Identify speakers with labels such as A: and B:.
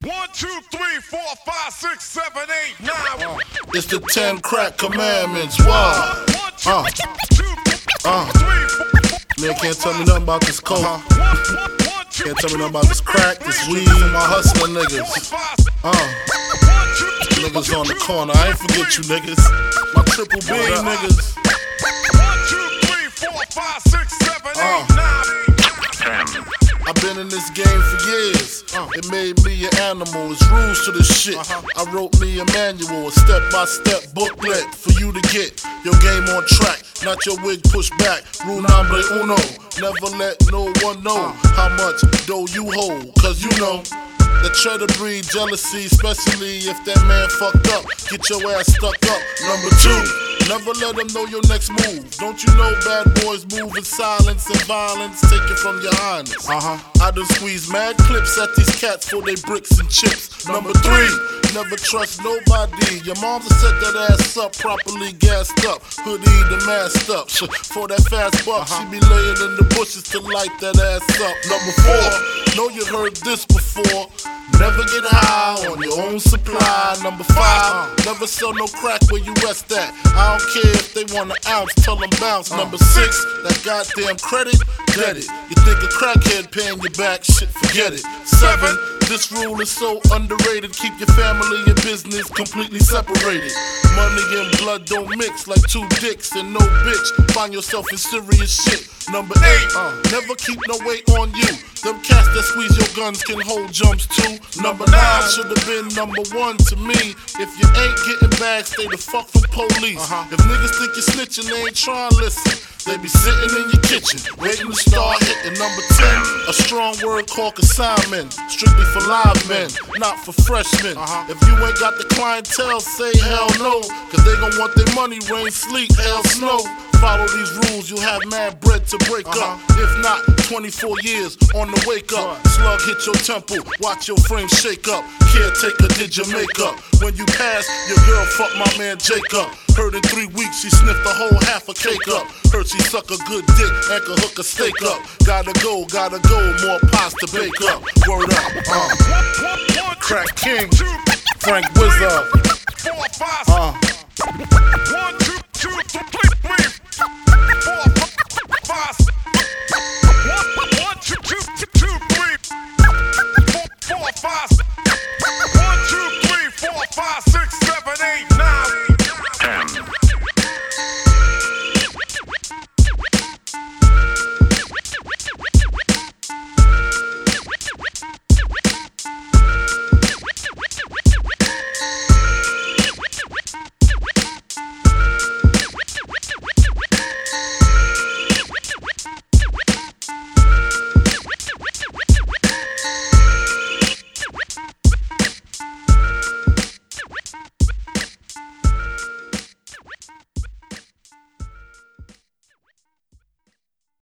A: 1, 2, 3, 4, 5, 6, 7, 8, 9.
B: It's the 10 crack commandments. Wow.
A: 1, 2, 3, 4,
B: Man can't tell me nothing about this coke. Can't tell me nothing about this crack, this weed, and my hustling niggas. Niggas on the corner, I ain't forget you niggas. My triple B niggas.
A: 1, 2, 3, 4, 5, 6, 7, 8, 9.
B: I've been in this game for years. It made me an animal. It's rules to this shit. I wrote me a manual, a step-by-step booklet for you to get your game on track, not your wig pushed back. Rule number uno: never let no one know how much dough you hold, cause you know that try to breed jealousy, especially if that man fucked up. Get your ass stuck up. Number 2, never let them know your next move. Don't you know bad boys move in silence and violence? Take it from your highness. I done squeeze mad clips at these cats for they bricks and chips. Number 3, never trust nobody. Your mama set that ass up, properly gassed up, hoodie the masked up. For that fast buck, she be laying in the bushes to light that ass up. Number 4, know you heard this before. Never get high on your own supply. Number 5, never sell no crack where you rest at. I don't care if they want an ounce, tell them bounce. Number 6, that goddamn credit, get it. You think a crackhead paying you back, shit, forget it. 7, this rule is so underrated. Keep your family and business completely separated. Money and blood don't mix like 2 dicks and no bitch. Find yourself in serious shit. Number 8, never keep no weight on you. Them cats that squeeze your guns can hold jumps too. Number 9 should have been number 1 to me. If you ain't getting back, stay the fuck from police. If niggas think you're snitching, they ain't trying to listen. They be sitting in your kitchen, waiting to start hitting. Number 10, a strong word called consignment, strictly for live men, not for freshmen. If you ain't got the clientele, say hell no, cause they gon' want their money, rain, sleet, hell, snow. Follow these rules, you'll have mad bread to break up. If not, 24 years on the wake up. Slug hit your temple, watch your frame shake up. Caretaker did your makeup. When you pass, your girl fucked my man Jacob. Heard in 3 weeks she sniffed a whole half a cake up. Heard she suck a good dick and could hook a steak up. Gotta go, more pies to bake up. Word up, Crack King, Frank Wizard.
A: 4, 5, 1, 2, 2, 3, 4, 5. 1, 2, 2, 2, 3, 4, 5. 1, 2, 3, 4, 5.